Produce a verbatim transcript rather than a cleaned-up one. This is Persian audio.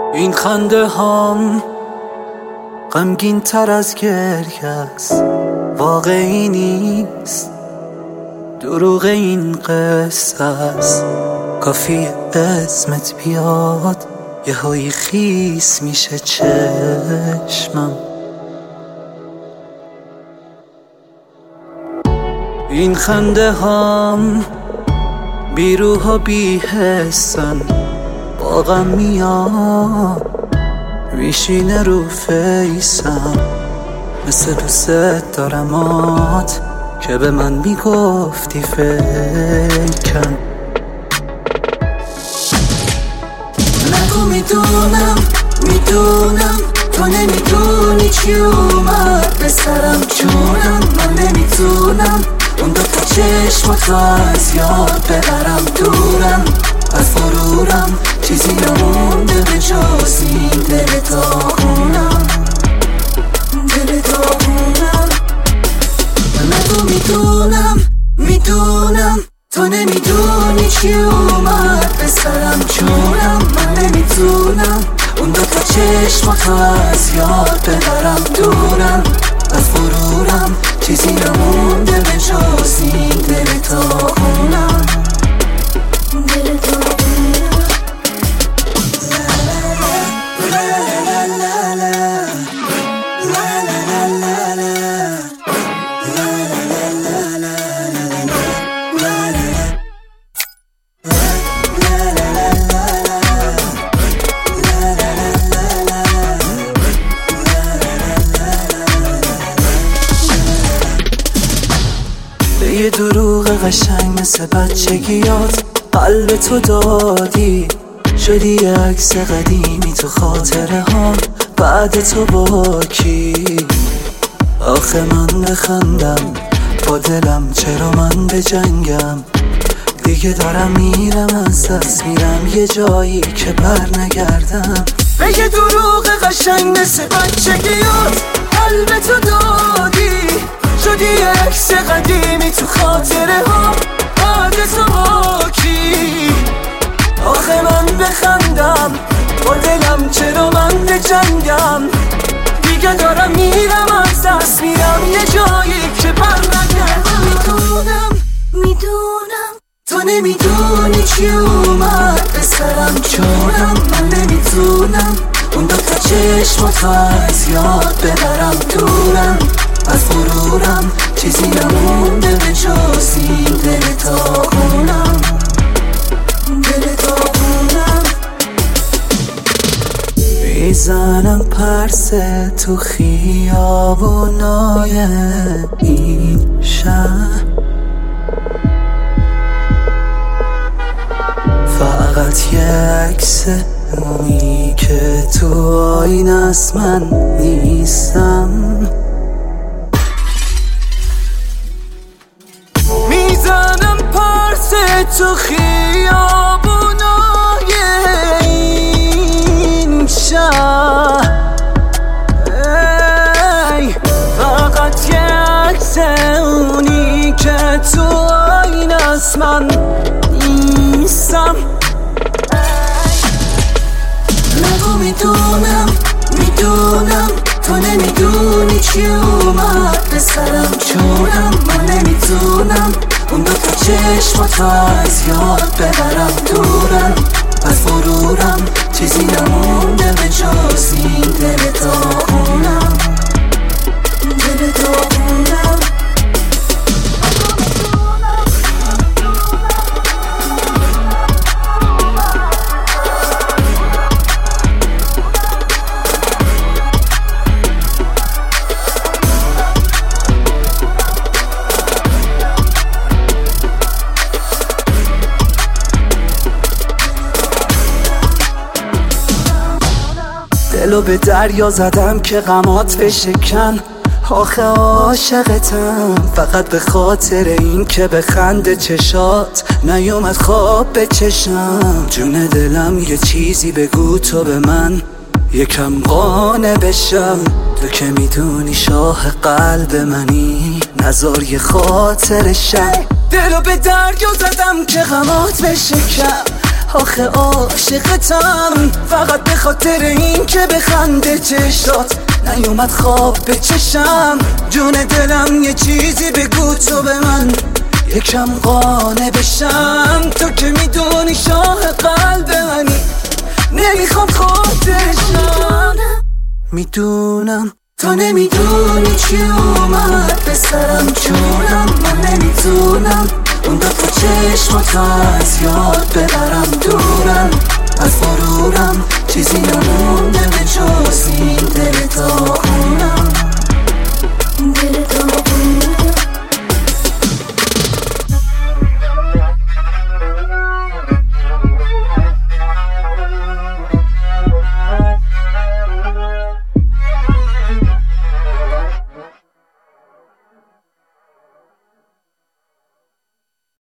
این خنده هام غمگین تر از گریه است، واقعی نیست، دروغ این قصه است. کافی اسمت بیاد یه هایی خیس میشه چشمم. این خنده هام بی روح و بی حسن، با غم میاد میشینه رو فیسم. مثل دوست دارمات که به من میگفتی فکرم. نگو میدونم میدونم تو نمیدونی چی اومد به سرم، چونم من نمیتونم اون دو تا چشماتو از یاد ببرم. دورم از فرورم چیزی نمونده به جز این دل داغونم، دل داغونم. من تو میدونم میدونم تو نمیدونی چی اومد به سرم، چونم من نمیتونم اون دو تا چشماتو از یاد ببرم. دورم از فرورم چیزی نمونده به جز این دل داغونم، دل داغونم. یه دروغ قشنگ مثل بچگیات قلب تو دادی، شدی یه عکس قدیمی تو خاطره ها بعد تو با کی. آخه من بخندم با دلم، چرا من بجنگم؟ دیگه دارم میرم از دست میرم یه جایی که بر نگردم. به یه دروغ قشنگ مثل بچگیات قلب تو دادی، شدی یه عکس قدیمی تو خاطره ها بعد تو با کی. آخه من بخندم با دلم، چرا من بجنگم؟ دیگه دارم میرم از دست میرم یه جایی که بر نگردم. میدونم میدونم تو نمیدونی چی اومد به سرم، چونم من نمیتونم اون دو تا چشماتو از یاد ببرم. دورم از فرورم چیزی نمونده به جز این دل داغونم، دل داغونم. میزنم پرسه تو خیابونای این شهر، فقط یه عکس اونی که تو آینه است من نیستم. میزنم پرسه تو خیابونای این شهر، فقط یه عکس اونی که تو آینه است من نیستم. نگو میدونم میدونم تو نمیدونی چی اومد به سرم، چونم من نمیتونم اون دو تا چشماتو از یاد ببرم. دورم از فرورم چیزی نمونده به جز این دل داغونم، دل داغونم. دلو به دریا زدم که غمات بشکن، آخه عاشقتم فقط به خاطر این که به خنده چشات نیومد خواب به چشم. جون دلم یه چیزی بگو تو به من یکم قانع بشم. تو که میدونی شاه قلب منی، نزار یه خاطر شم. دلو به دریا زدم که غمات بشکن، آخه عاشقتم فقط به خاطر این که بخنده چشات نیومد خواب به چشم. جون دلم یه چیزی بگو تو به من یکم قانع بشم. تو که میدونی شاه قلب منی نمیخوام خودشم. میدونم تو نمیدونی چی اومد به سرم جونم. من نمیتونم اون دفعه چشمات از یاد ببرم دورم از غرورم. چیزی نمونده به جز این دل تا خونم.